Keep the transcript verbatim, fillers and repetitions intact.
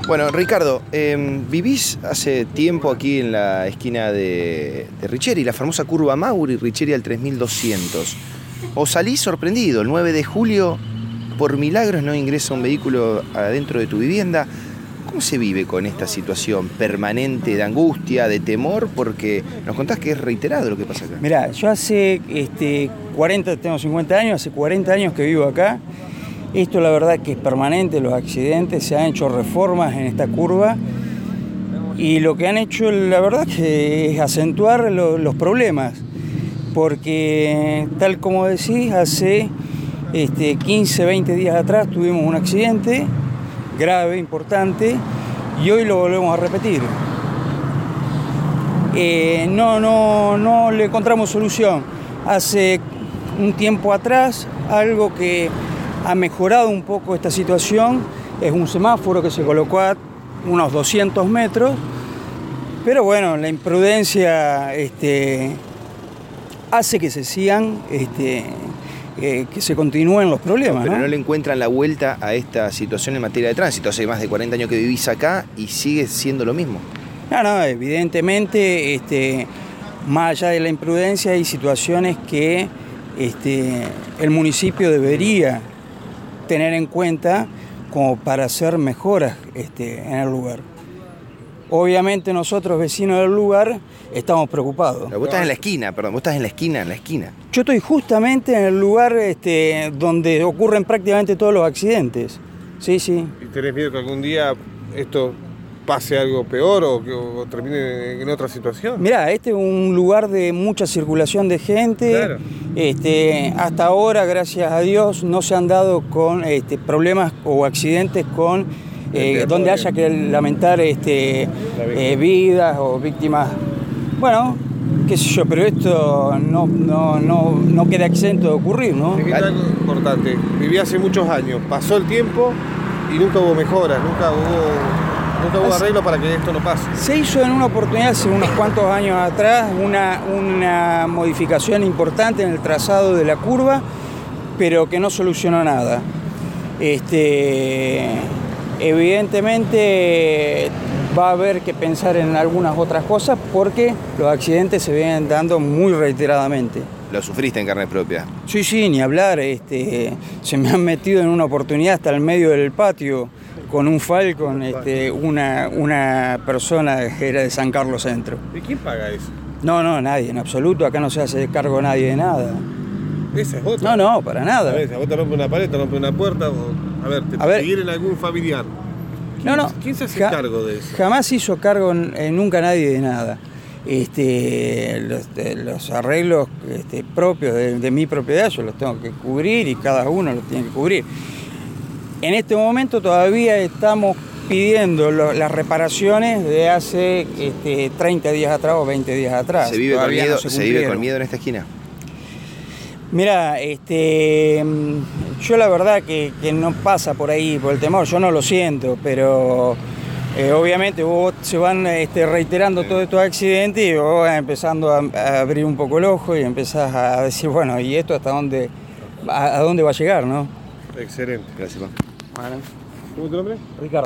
Bueno, Ricardo, eh, vivís hace tiempo aquí en la esquina de, de Richeri, la famosa curva Mauri, Richeri al tres mil doscientos. O salís sorprendido, el nueve de julio, por milagros no ingresa un vehículo adentro de tu vivienda. ¿Cómo se vive con esta situación permanente de angustia, de temor? Porque nos contás que es reiterado lo que pasa acá. Mirá, yo hace este, cuarenta, tengo cincuenta años, hace cuarenta años que vivo acá. Esto la verdad que es permanente, los accidentes, se han hecho reformas en esta curva y lo que han hecho la verdad que es acentuar lo, los problemas, porque tal como decís, hace este, quince, veinte días atrás tuvimos un accidente grave, importante, y hoy lo volvemos a repetir. Eh, no, no, no le encontramos solución. Hace un tiempo atrás, algo que ha mejorado un poco esta situación es un semáforo que se colocó a unos doscientos metros, pero bueno, la imprudencia este, hace que se sigan, este, eh, que se continúen los problemas. Pero ¿no? no le encuentran la vuelta a esta situación en materia de tránsito. Hace más de cuarenta años que vivís acá y sigue siendo lo mismo. No, no, evidentemente, este, más allá de la imprudencia, hay situaciones que este, el municipio debería tener en cuenta como para hacer mejoras este, en el lugar. Obviamente nosotros, vecinos del lugar, estamos preocupados. Pero vos estás en la esquina, perdón, vos estás en la esquina, en la esquina. Yo estoy justamente en el lugar este, donde ocurren prácticamente todos los accidentes. Sí, sí. ¿Y tenés miedo que algún día esto pase algo peor o que o termine en otra situación? Mirá, este es un lugar de mucha circulación de gente. Claro. Este, hasta ahora, gracias a Dios, no se han dado con este, problemas o accidentes con eh, donde haya que lamentar este, eh, vidas o víctimas. Bueno, qué sé yo, pero esto no, no, no, no queda exento de ocurrir, ¿no? Es algo importante. Viví hace muchos años, pasó el tiempo y nunca hubo mejoras, nunca hubo... Nunca hubo arreglo para que esto no pase. Se hizo en una oportunidad hace unos cuantos años atrás una, una modificación importante en el trazado de la curva, pero que no solucionó nada. Este, evidentemente va a haber que pensar en algunas otras cosas porque los accidentes se vienen dando muy reiteradamente. Lo sufriste en carne propia. Sí, sí, ni hablar. Este, se me han metido en una oportunidad hasta el medio del patio con un Falcon, este, una, una persona que era de San Carlos Centro. ¿Y quién paga eso? No, no, nadie, en absoluto. Acá no se hace cargo nadie de nada. Esa es otra. No, no, para nada. A ver, si a vos te rompe una pared, te rompe una puerta, o, a ver, te, A ver. te quieren algún familiar. ¿Quién, No, no. ¿Quién se hace Ja- cargo de eso? Jamás hizo cargo eh, nunca nadie de nada. Este, los, de, los arreglos este, propios de, de mi propiedad yo los tengo que cubrir y cada uno los tiene que cubrir. En este momento todavía estamos pidiendo lo, las reparaciones de hace este, treinta días atrás o veinte días atrás. ¿Se vive, con Todavía miedo, no se ¿Se vive cumplieron. con miedo en esta esquina? Mira, este, yo la verdad que, que no pasa por ahí, por el temor, yo no lo siento, pero eh, obviamente vos se van este, reiterando todos estos accidentes y vos vas empezando a, a abrir un poco el ojo y empezás a decir, bueno, ¿y esto hasta dónde, a, a dónde va a llegar, no? Excelente. Gracias, Juan. Bueno, ¿Cómo es tu nombre? Ricardo.